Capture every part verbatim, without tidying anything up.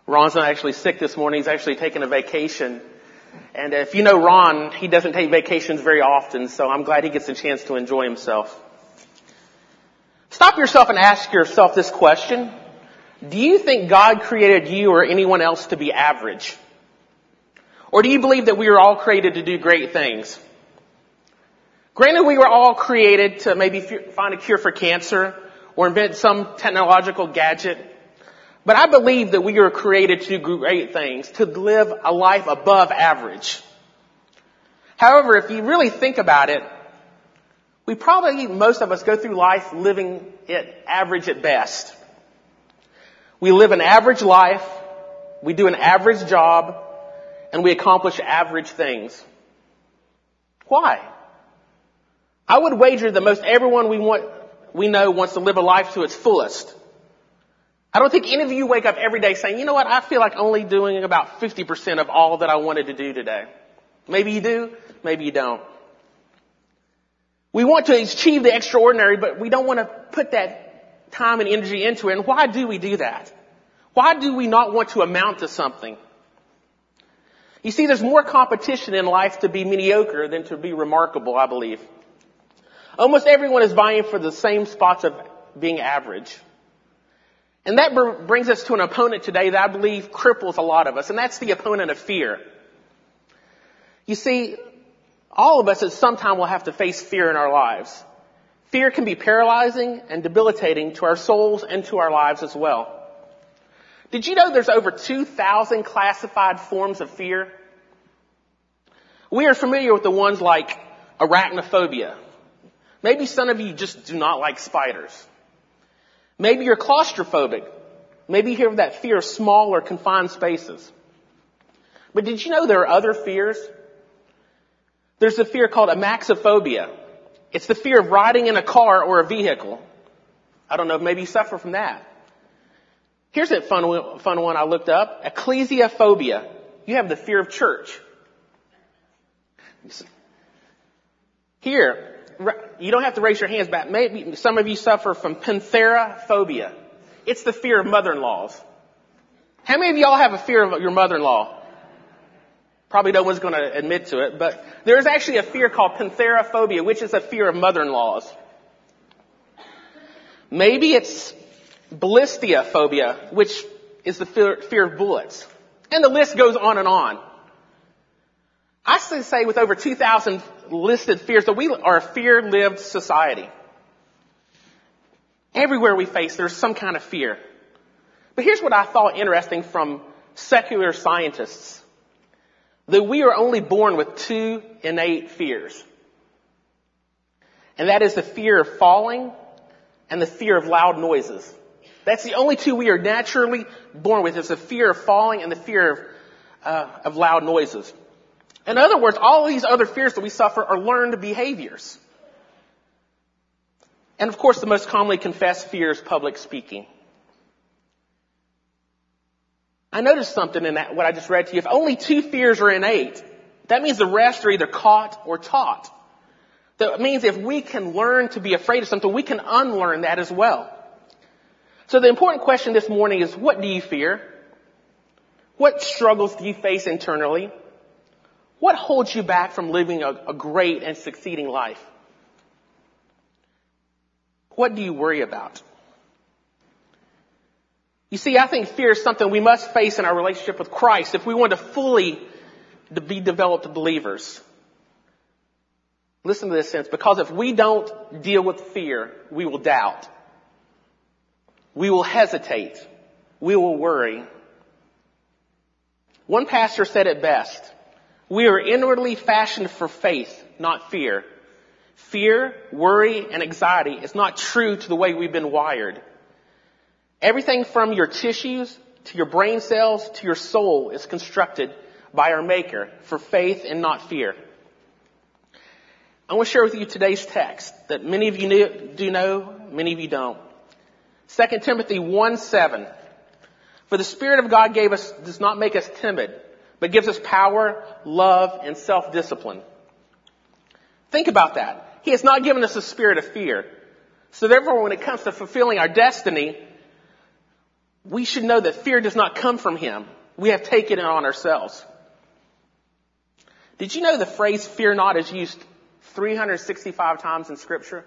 Ron's not actually sick this morning. He's actually taking a vacation. And if you know Ron, he doesn't take vacations very often, so I'm glad he gets a chance to enjoy himself. Stop yourself and ask yourself this question. Do you think God created you or anyone else to be average? Or do you believe that we were all created to do great things? Granted, we were all created to maybe find a cure for cancer or invent some technological gadget. But I believe that we were created to do great things, to live a life above average. However, if you really think about it, we probably, most of us, go through life living it average at best. We live an average life, we do an average job, and we accomplish average things. Why? I would wager that most everyone we want, we know wants to live a life to its fullest. I don't think any of you wake up every day saying, you know what, I feel like only doing about fifty percent of all that I wanted to do today. Maybe you do, maybe you don't. We want to achieve the extraordinary, but we don't want to put that time and energy into it. And why do we do that? Why do we not want to amount to something? You see, there's more competition in life to be mediocre than to be remarkable, I believe. Almost everyone is vying for the same spots of being average. And that br- brings us to an opponent today that I believe cripples a lot of us, and that's the opponent of fear. You see, all of us at some time will have to face fear in our lives. Fear can be paralyzing and debilitating to our souls and to our lives as well. Did you know there's over two thousand classified forms of fear? We are familiar with the ones like arachnophobia. Maybe some of you just do not like spiders. Maybe you're claustrophobic. Maybe you hear of that fear of small or confined spaces. But did you know there are other fears? There's a fear called amaxophobia. It's the fear of riding in a car or a vehicle. I don't know, maybe you suffer from that. Here's a fun, fun one I looked up. Ecclesiophobia. You have the fear of church. Here, you don't have to raise your hands back. Maybe some of you suffer from pantherophobia. It's the fear of mother-in-laws. How many of y'all have a fear of your mother-in-law? Probably no one's going to admit to it, but there's actually a fear called pantherophobia, which is a fear of mother-in-laws. Maybe it's ballistiophobia, which is the fear, fear of bullets. And the list goes on and on. I say with over two thousand listed fears that we are a fear-lived society. Everywhere we face, there's some kind of fear. But here's what I thought interesting from secular scientists. That we are only born with two innate fears. And that is the fear of falling and the fear of loud noises. That's the only two we are naturally born with. It's the fear of falling and the fear of, uh, of loud noises. In other words, all of these other fears that we suffer are learned behaviors. And of course, the most commonly confessed fear is public speaking. I noticed something in that, what I just read to you. If only two fears are innate, that means the rest are either caught or taught. That means if we can learn to be afraid of something, we can unlearn that as well. So the important question this morning is, what do you fear? What struggles do you face internally? What holds you back from living a, a great and succeeding life? What do you worry about? You see, I think fear is something we must face in our relationship with Christ if we want to fully to be developed believers. Listen to this sense, because if we don't deal with fear, we will doubt. We will hesitate. We will worry. One pastor said it best. We are inwardly fashioned for faith, not fear. Fear, worry, and anxiety is not true to the way we've been wired. Everything from your tissues to your brain cells to your soul is constructed by our Maker for faith and not fear. I want to share with you today's text that many of you knew, do know, many of you don't. Second Timothy one seven. For the Spirit of God gave us, does not make us timid, but gives us power, love, and self-discipline. Think about that. He has not given us a spirit of fear. So therefore, when it comes to fulfilling our destiny, we should know that fear does not come from him. We have taken it on ourselves. Did you know the phrase fear not is used three hundred sixty-five times in Scripture?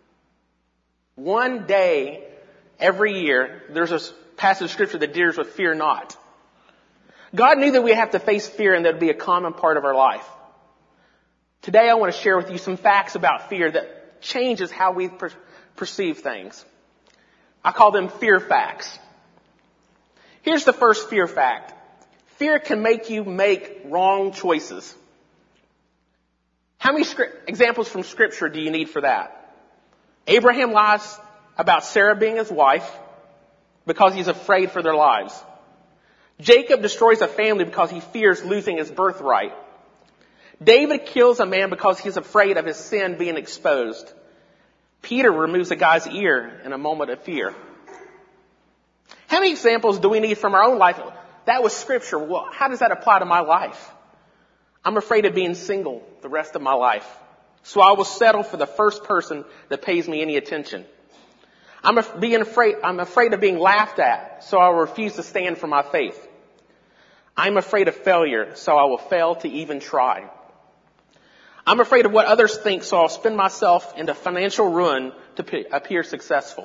One day, every year, there's a passage of Scripture that deals with fear not. God knew that we have to face fear and that would be a common part of our life. Today I want to share with you some facts about fear that changes how we per- perceive things. I call them fear facts. Here's the first fear fact. Fear can make you make wrong choices. How many script, examples from Scripture do you need for that? Abraham lies about Sarah being his wife because he's afraid for their lives. Jacob destroys a family because he fears losing his birthright. David kills a man because he's afraid of his sin being exposed. Peter removes a guy's ear in a moment of fear. How many examples do we need from our own life? That was Scripture. Well, how does that apply to my life? I'm afraid of being single the rest of my life, so I will settle for the first person that pays me any attention. I'm being afraid, I'm afraid of being laughed at, so I will refuse to stand for my faith. I'm afraid of failure, so I will fail to even try. I'm afraid of what others think, so I'll spin myself into financial ruin to appear successful.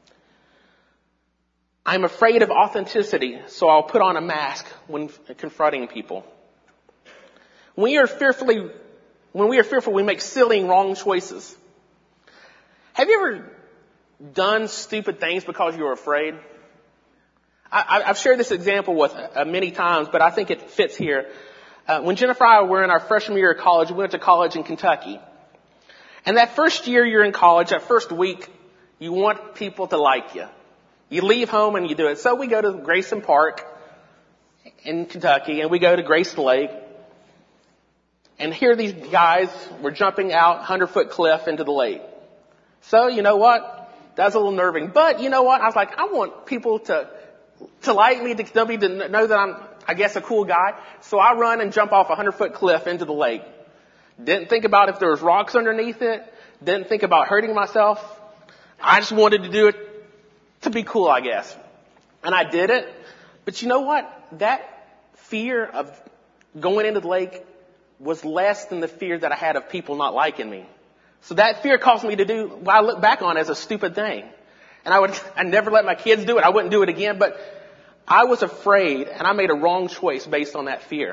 I'm afraid of authenticity, so I'll put on a mask when confronting people. When we are fearfully, when we are fearful, we make silly and wrong choices. Have you ever done stupid things because you were afraid? I, I've shared this example with uh, many times, but I think it fits here. Uh, when Jennifer and I were in our freshman year of college, we went to college in Kentucky. And that first year you're in college, that first week, you want people to like you. You leave home and you do it. So we go to Grayson Park in Kentucky, and we go to Grayson Lake. And here these guys were jumping out hundred-foot cliff into the lake. So, you know what? That was a little nerving. But, you know what? I was like, I want people to to like me, to know me, to know that I'm, I guess, a cool guy. So I run and jump off a hundred-foot cliff into the lake. Didn't think about if there was rocks underneath it. Didn't think about hurting myself. I just wanted to do it to be cool, I guess. And I did it. But you know what? That fear of going into the lake was less than the fear that I had of people not liking me. So that fear caused me to do what I look back on as a stupid thing. And I would, I never let my kids do it. I wouldn't do it again, but I was afraid and I made a wrong choice based on that fear.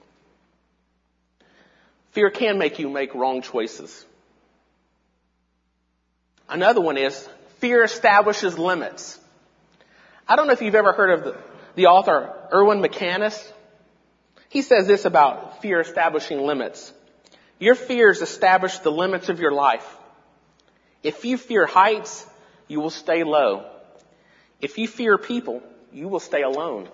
Fear can make you make wrong choices. Another one is fear establishes limits. I don't know if you've ever heard of the, the author Erwin McManus. He says this about fear establishing limits. Your fears establish the limits of your life. If you fear heights, you will stay low. If you fear people, you will stay alone.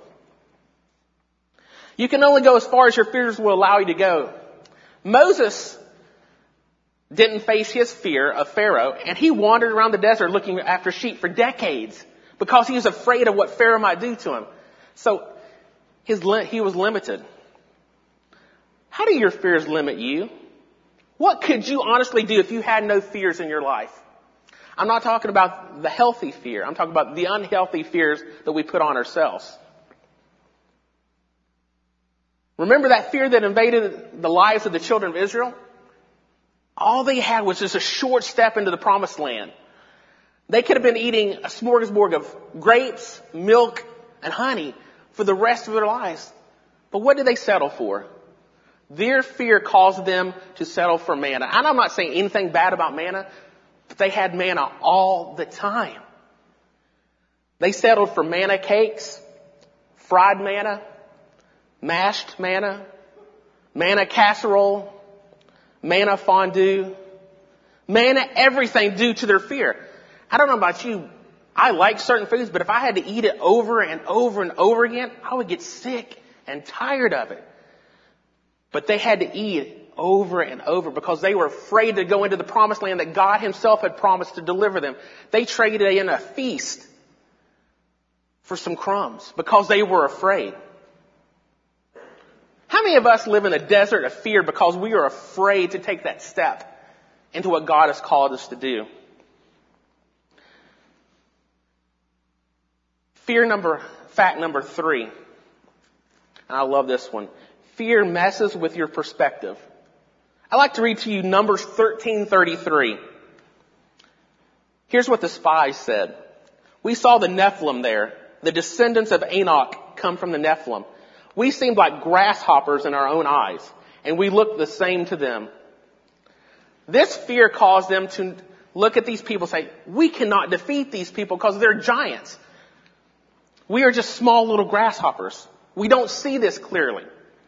You can only go as far as your fears will allow you to go. Moses didn't face his fear of Pharaoh, and he wandered around the desert looking after sheep for decades because he was afraid of what Pharaoh might do to him. So his, he was limited. How do your fears limit you? What could you honestly do if you had no fears in your life? I'm not talking about the healthy fear. I'm talking about the unhealthy fears that we put on ourselves. Remember that fear that invaded the lives of the children of Israel? All they had was just a short step into the promised land. They could have been eating a smorgasbord of grapes, milk, and honey for the rest of their lives. But what did they settle for? Their fear caused them to settle for manna. And I'm not saying anything bad about manna, but they had manna all the time. They settled for manna cakes, fried manna, mashed manna, manna casserole, manna fondue, manna everything due to their fear. I don't know about you. I like certain foods, but if I had to eat it over and over and over again, I would get sick and tired of it. But they had to eat it over and over because they were afraid to go into the promised land that God himself had promised to deliver them. They traded in a feast for some crumbs because they were afraid. How many of us live in a desert of fear because we are afraid to take that step into what God has called us to do? Fear number, fact number three. And I love this one. Fear messes with your perspective. I like to read to you Numbers thirteen thirty-three. Here's what the spies said. We saw the Nephilim there, the descendants of Enoch come from the Nephilim. We seemed like grasshoppers in our own eyes, and we looked the same to them. This fear caused them to look at these people and say, we cannot defeat these people because they're giants. We are just small little grasshoppers. We don't see this clearly.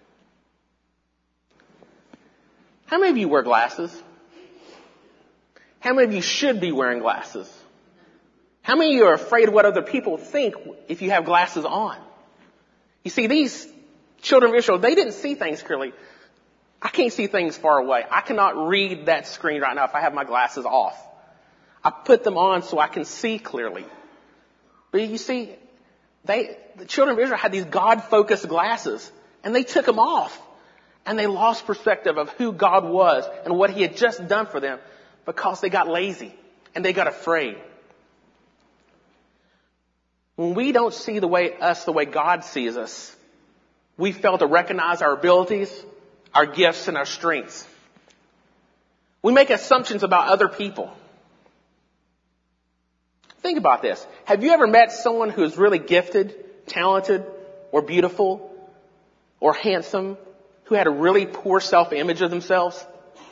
How many of you wear glasses? How many of you should be wearing glasses? How many of you are afraid of what other people think if you have glasses on? You see, these children of Israel, they didn't see things clearly. I can't see things far away. I cannot read that screen right now if I have my glasses off. I put them on so I can see clearly. But you see, they, the children of Israel had these God-focused glasses, and they took them off. And they lost perspective of who God was and what He had just done for them because they got lazy and they got afraid. When we don't see the way us the way God sees us, we fail to recognize our abilities, our gifts, and our strengths. We make assumptions about other people. Think about this. Have you ever met someone who is really gifted, talented, or beautiful, or handsome, who had a really poor self-image of themselves?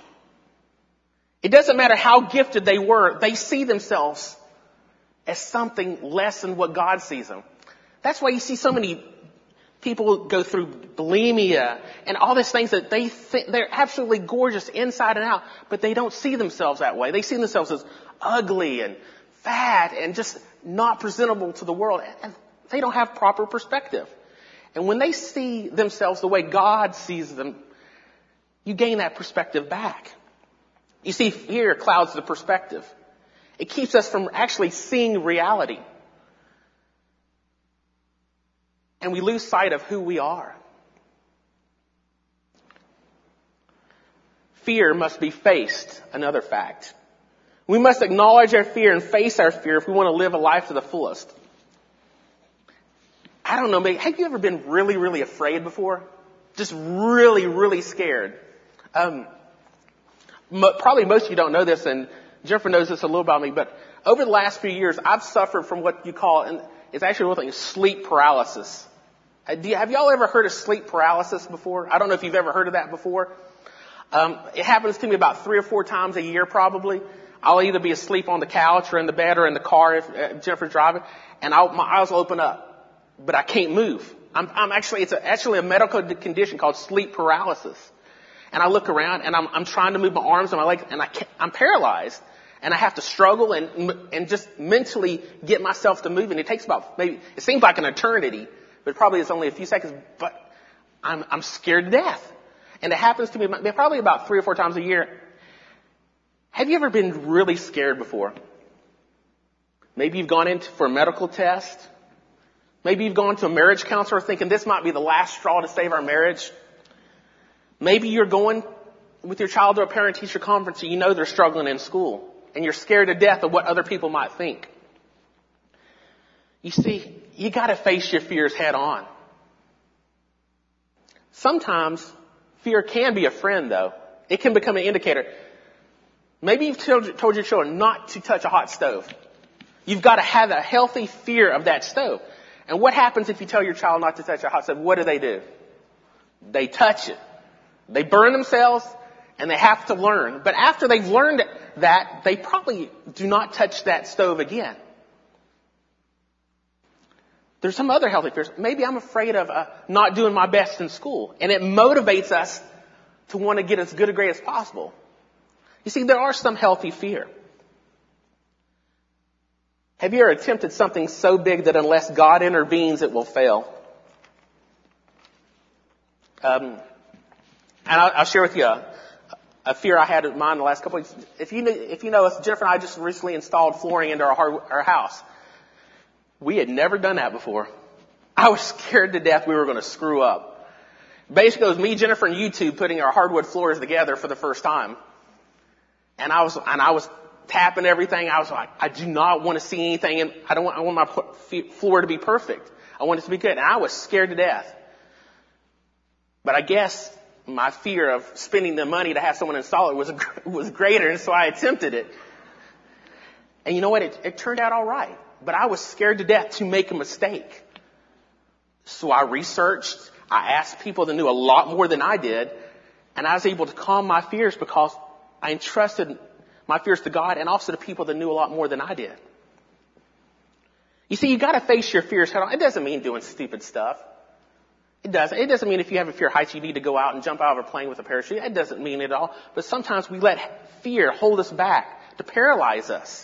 It doesn't matter how gifted they were, they see themselves as something less than what God sees them. That's why you see so many people go through bulimia and all these things that they think they're absolutely gorgeous inside and out, but they don't see themselves that way. They see themselves as ugly and fat and just not presentable to the world, and they don't have proper perspective. And when they see themselves the way God sees them, you gain that perspective back. You see, fear clouds the perspective. It keeps us from actually seeing reality. And we lose sight of who we are. Fear must be faced, another fact. We must acknowledge our fear and face our fear if we want to live a life to the fullest. I don't know, maybe, have you ever been really, really afraid before? Just really, really scared. Um, mo- probably most of you don't know this, and Jennifer knows this a little about me, but over the last few years, I've suffered from what you call, and it's actually one thing, sleep paralysis. Uh, do you, have y'all ever heard of sleep paralysis before? I don't know if you've ever heard of that before. Um, it happens to me about three or four times a year probably. I'll either be asleep on the couch or in the bed or in the car if uh, Jennifer's driving, and I'll, my eyes will open up. But I can't move. I'm, I'm actually, it's a, actually a medical condition called sleep paralysis. And I look around and I'm, I'm trying to move my arms and my legs and I can't, I'm paralyzed. And I have to struggle and, and just mentally get myself to move. And it takes about maybe, it seems like an eternity, but probably it's only a few seconds, but I'm, I'm scared to death. And it happens to me probably about three or four times a year. Have you ever been really scared before? Maybe you've gone in for a medical test. Maybe you've gone to a marriage counselor thinking this might be the last straw to save our marriage. Maybe you're going with your child to a parent-teacher conference and you know they're struggling in school and you're scared to death of what other people might think. You see, you got to face your fears head on. Sometimes fear can be a friend, though. It can become an indicator. Maybe you've told, told your children not to touch a hot stove. You've got to have a healthy fear of that stove. And what happens if you tell your child not to touch a hot stove? What do they do? They touch it. They burn themselves and they have to learn. But after they've learned that, they probably do not touch that stove again. There's some other healthy fears. Maybe I'm afraid of uh, not doing my best in school. And it motivates us to want to get as good a grade as possible. You see, there are some healthy fear. Have you ever attempted something so big that unless God intervenes, it will fail? Um, and I'll, I'll share with you a, a fear I had of mine the last couple of weeks. If you, if you know us, Jennifer and I just recently installed flooring into our, our house. We had never done that before. I was scared to death we were going to screw up. Basically, it was me, Jennifer, and you two putting our hardwood floors together for the first time. And I was, and I was tapping everything. I was like, I do not want to see anything, and I don't want, I want my floor to be perfect. I want it to be good. And I was scared to death. But I guess my fear of spending the money to have someone install it was, was greater, and so I attempted it. And you know what? It, it turned out all right. But I was scared to death to make a mistake. So I researched. I asked people that knew a lot more than I did. And I was able to calm my fears because I entrusted my fears to God and also to people that knew a lot more than I did. You see, you got to face your fears head on. It doesn't mean doing stupid stuff. It doesn't. It doesn't mean if you have a fear of heights, you need to go out and jump out of a plane with a parachute. It doesn't mean it at all. But sometimes we let fear hold us back to paralyze us.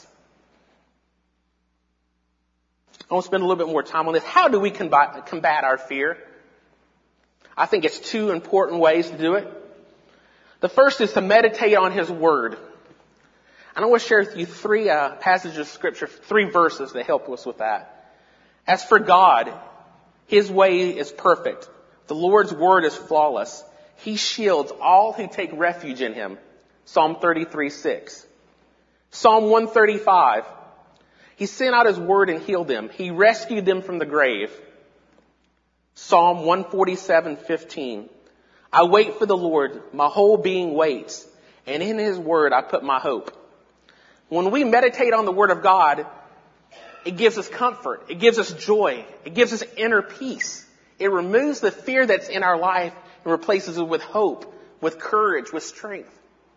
I want to spend a little bit more time on this. How do we combat, combat our fear? I think it's two important ways to do it. The first is to meditate on His Word. And I want to share with you three uh, passages of Scripture, three verses that help us with that. As for God, His way is perfect. The Lord's Word is flawless. He shields all who take refuge in Him. Psalm thirty-three six. Psalm one thirty-five. He sent out His word and healed them. He rescued them from the grave. Psalm one forty-seven fifteen. I wait for the Lord. My whole being waits. And in His word I put my hope. When we meditate on the Word of God, it gives us comfort. It gives us joy. It gives us inner peace. It removes the fear that's in our life and replaces it with hope, with courage, with strength.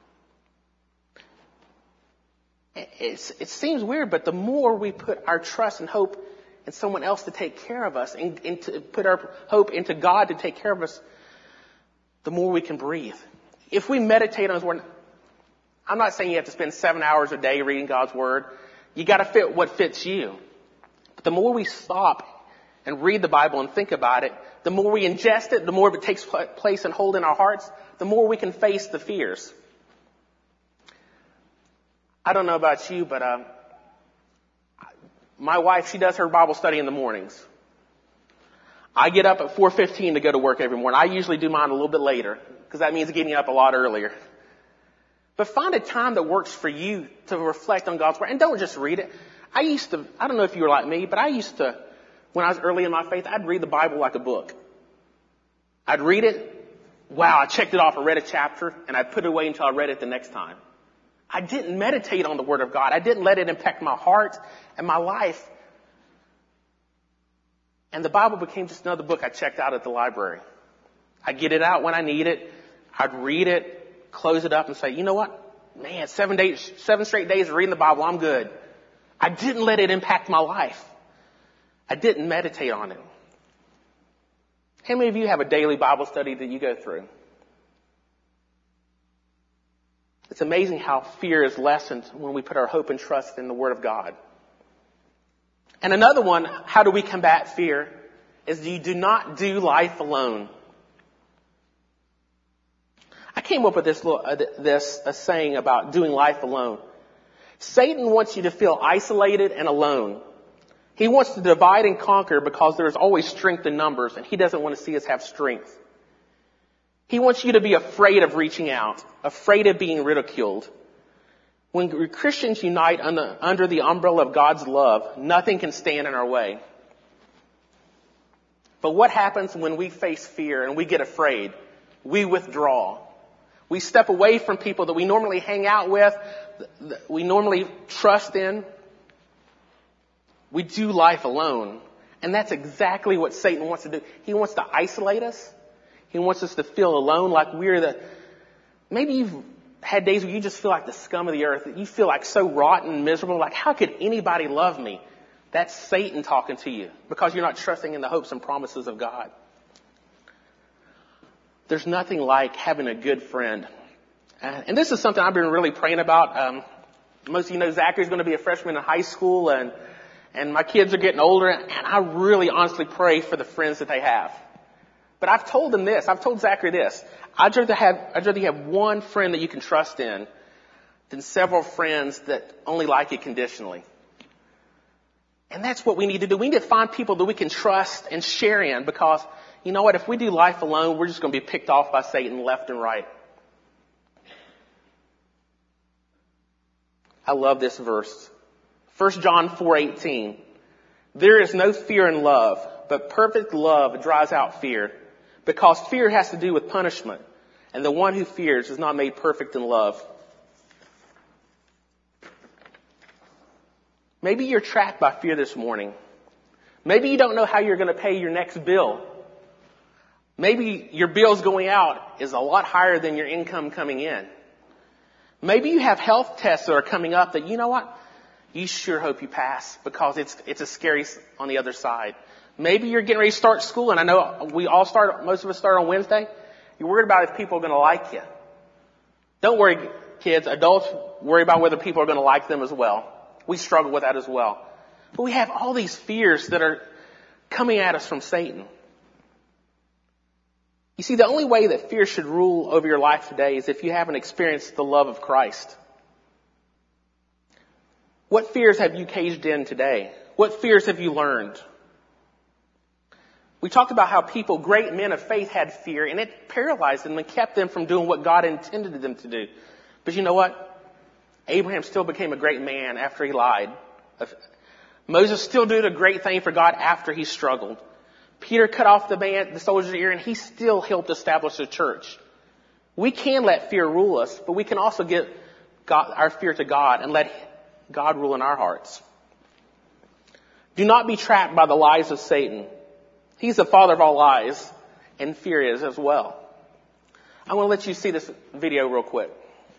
It's, it seems weird, but the more we put our trust and hope in someone else to take care of us, and, and to put our hope into God to take care of us, the more we can breathe. If we meditate on His Word, I'm not saying you have to spend seven hours a day reading God's Word. You got to fit what fits you. But the more we stop and read the Bible and think about it, the more we ingest it, the more it takes place and hold in our hearts, the more we can face the fears. I don't know about you, but uh, my wife, she does her Bible study in the mornings. I get up at four fifteen to go to work every morning. I usually do mine a little bit later because that means getting up a lot earlier. But find a time that works for you to reflect on God's Word. And don't just read it. I used to, I don't know if you were like me, but I used to, when I was early in my faith, I'd read the Bible like a book. I'd read it. Wow, I checked it off. I read a chapter and I'd put it away until I read it the next time. I didn't meditate on the Word of God. I didn't let it impact my heart and my life. And the Bible became just another book I checked out at the library. I'd get it out when I need it. I'd read it, close it up and say, you know what? Man, seven days, seven straight days of reading the Bible, I'm good. I didn't let it impact my life. I didn't meditate on it. How many of you have a daily Bible study that you go through? It's amazing how fear is lessened when we put our hope and trust in the Word of God. And another one, how do we combat fear, is you do not do life alone. I came up with this, little, uh, this uh, saying about doing life alone. Satan wants you to feel isolated and alone. He wants to divide and conquer because there is always strength in numbers, and he doesn't want to see us have strength. He wants you to be afraid of reaching out, afraid of being ridiculed. When Christians unite under, under the umbrella of God's love, nothing can stand in our way. But what happens when we face fear and we get afraid? We withdraw. We step away from people that we normally hang out with, that we normally trust in. We do life alone. And that's exactly what Satan wants to do. He wants to isolate us. He wants us to feel alone, like we're the, maybe you've had days where you just feel like the scum of the earth. You feel like so rotten and miserable. Like, how could anybody love me? That's Satan talking to you because you're not trusting in the hopes and promises of God. There's nothing like having a good friend. And this is something I've been really praying about. Um, most of you know Zachary's going to be a freshman in high school, and, and my kids are getting older, and I really honestly pray for the friends that they have. But I've told them this. I've told Zachary this. I'd rather have, I'd rather you have one friend that you can trust in than several friends that only like you conditionally. And that's what we need to do. We need to find people that we can trust and share in, because you know what? If we do life alone, we're just going to be picked off by Satan left and right. I love this verse. First John four eighteen. There is no fear in love, but perfect love drives out fear, because fear has to do with punishment, and the one who fears is not made perfect in love. Maybe you're trapped by fear this morning. Maybe you don't know how you're going to pay your next bill. Maybe your bills going out is a lot higher than your income coming in. Maybe you have health tests that are coming up that, you know what, you sure hope you pass, because it's it's a scary on the other side. Maybe you're getting ready to start school, and I know we all start, most of us start on Wednesday. You're worried about if people are going to like you. Don't worry, kids. Adults worry about whether people are going to like them as well. We struggle with that as well. But we have all these fears that are coming at us from Satan. You see, the only way that fear should rule over your life today is if you haven't experienced the love of Christ. What fears have you caged in today? What fears have you learned? We talked about how people, great men of faith, had fear, and it paralyzed them and kept them from doing what God intended them to do. But you know what? Abraham still became a great man after he lied. Moses still did a great thing for God after he struggled. Peter cut off the man, the soldier's ear, and he still helped establish the church. We can let fear rule us, but we can also give God, our fear to God and let God rule in our hearts. Do not be trapped by the lies of Satan. He's the father of all lies, and fear is as well. I want to let you see this video real quick.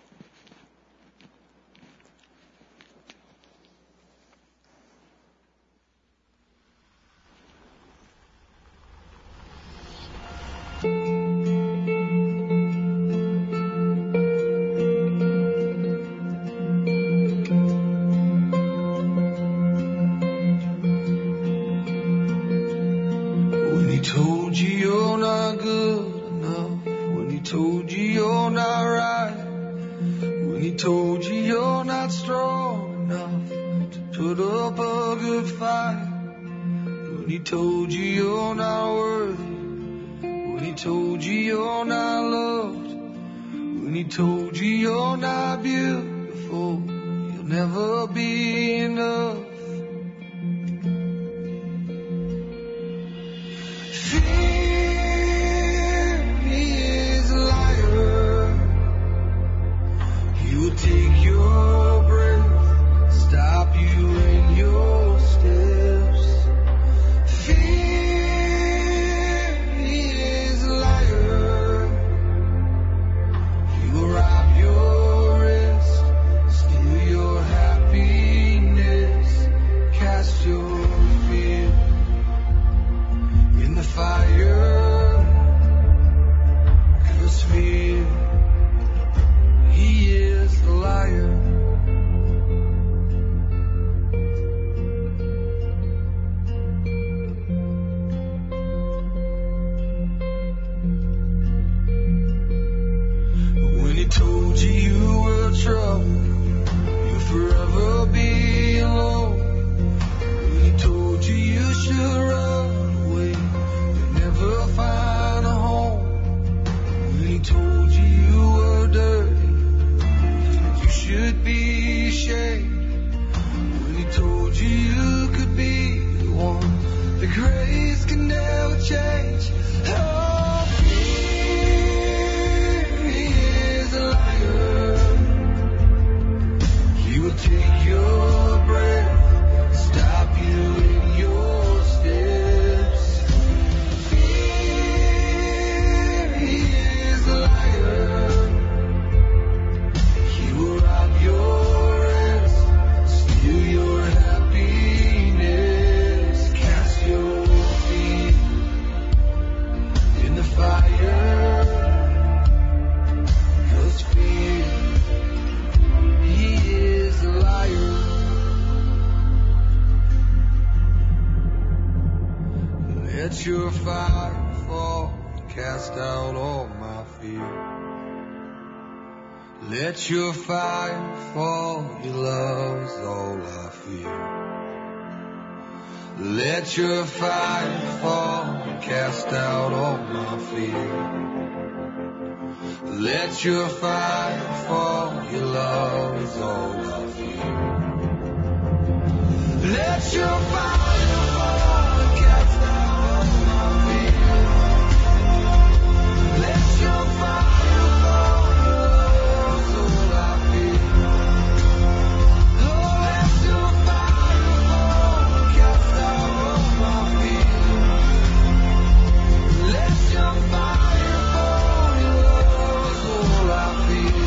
Let your fire fall, cast out all my fear. Let your fire fall, your love's all I fear. Let your fire fall, cast out all my fear. Let your fire fall, your love is all I feel. Let your fire fall, cast out my fear. Let your fire fall, your love is all I feel. Oh, let your fire fall, cast out my fear. Let your fire fall, your love is all I feel.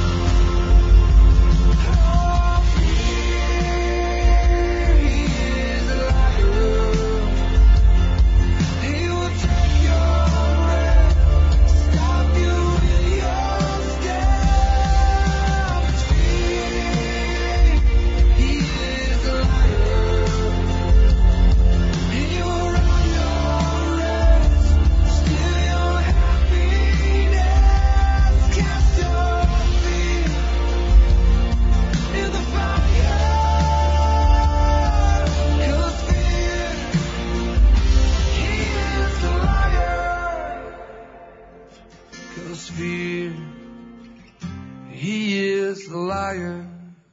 Fear, he is the liar.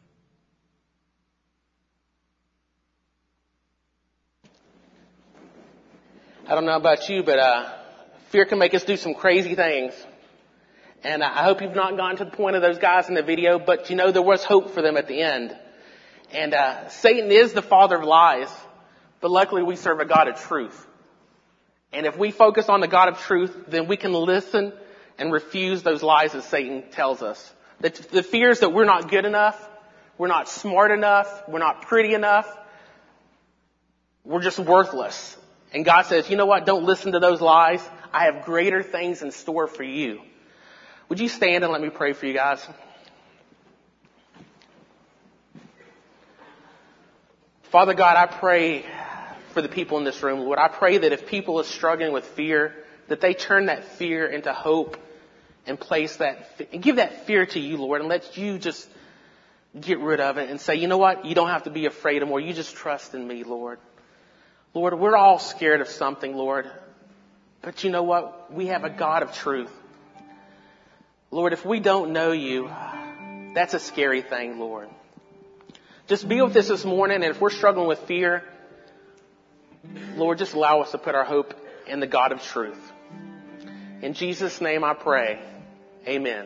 I don't know about you, but uh, fear can make us do some crazy things. And I hope you've not gotten to the point of those guys in the video, but you know there was hope for them at the end. And uh, Satan is the father of lies, but luckily we serve a God of truth. And if we focus on the God of truth, then we can listen and refuse those lies that Satan tells us. The, the fears that we're not good enough, we're not smart enough, we're not pretty enough, we're just worthless. And God says, you know what? Don't listen to those lies. I have greater things in store for you. Would you stand and let me pray for you guys? Father God, I pray for the people in this room, Lord. I pray that if people are struggling with fear, that they turn that fear into hope and place that, and give that fear to you, Lord, and let you just get rid of it and say, you know what? You don't have to be afraid anymore. You just trust in me, Lord. Lord, we're all scared of something, Lord. But you know what? We have a God of truth. Lord, if we don't know you, that's a scary thing, Lord. Just be with us this morning, and if we're struggling with fear, Lord, just allow us to put our hope in the God of truth. In Jesus' name I pray. Amen.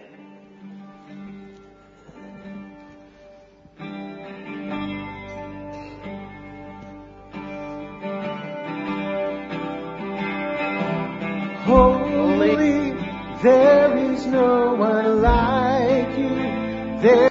Holy, there is no one like you. There